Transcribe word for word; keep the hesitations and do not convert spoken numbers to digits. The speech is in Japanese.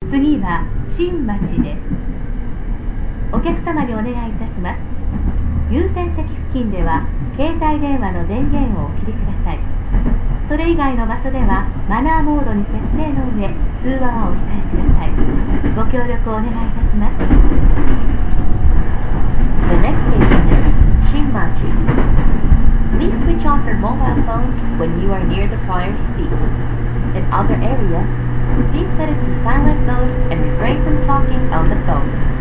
次は新町です。お客様にお願いいたします。優先席付近では携帯電話の電源をお切りください。それ以外の場所ではマナーモードに設定の上、通話はお控えください。ご協力をお願いいたします。 The next station is Shinmachi. Please switch off your mobile phone when you are near the priority seat. In other areas, please set it to silent mode and refrain from talking on the phone.